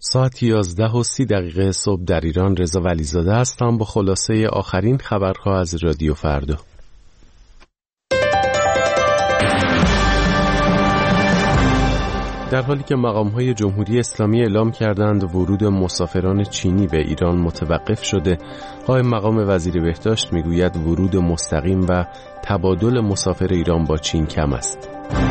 ساعت 11:30 صبح در ایران. رضا ولیزاده هستم با خلاصه آخرین خبرها از رادیو فردا. در حالی که مقام‌های جمهوری اسلامی اعلام کردند ورود مسافران چینی به ایران متوقف شده، قائم مقام وزیر بهداشت میگوید ورود مستقیم و تبادل مسافر ایران با چین کم است.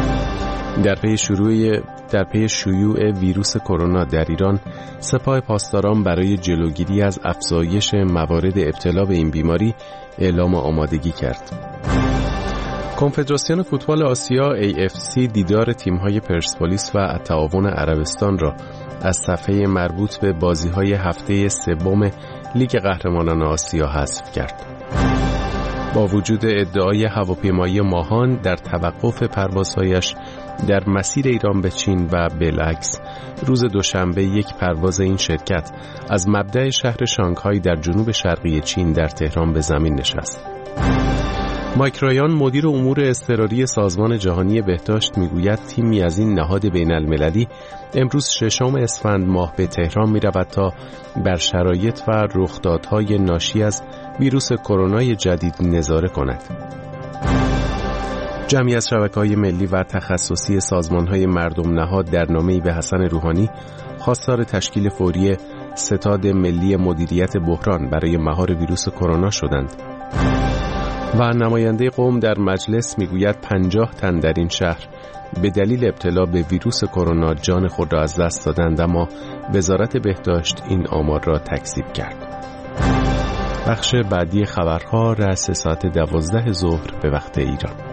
در پی شیوع ویروس کرونا در ایران، سپاه پاسداران برای جلوگیری از افزایش موارد ابتلا به این بیماری اعلام آمادگی کرد. کنفدراسیون فوتبال آسیا AFC دیدار تیم‌های پرسپولیس و تعاون عربستان را از صفحه مربوط به بازی‌های هفته سوم لیگ قهرمانان آسیا حذف کرد. با وجود ادعای هواپیمایی ماهان در توقف پروازهایش در مسیر ایران به چین و بالعکس، روز دوشنبه یک پرواز این شرکت از مبدأ شهر شانگهای در جنوب شرقی چین در تهران به زمین نشست. مایک رایان مدیر امور اضطراری سازمان جهانی بهداشت میگوید تیمی از این نهاد بین المللی امروز 6 اسفند ماه به تهران میرود تا بر شرایط و رخدادهای ناشی از ویروس کرونا جدید نظاره کند. جمعی از شبکه‌های ملی و تخصصی سازمان‌های مردم نهاد در نامه‌ای به حسن روحانی خواستار تشکیل فوری ستاد ملی مدیریت بحران برای مهار ویروس کرونا شدند. و نماینده قوم در مجلس میگوید 50 تن در این شهر به دلیل ابتلا به ویروس کرونا جان خود را از دست دادند، اما وزارت بهداشت این آمار را تکذیب کرد. بخش بعدی خبرها رأس ساعت 12 ظهر به وقت ایران.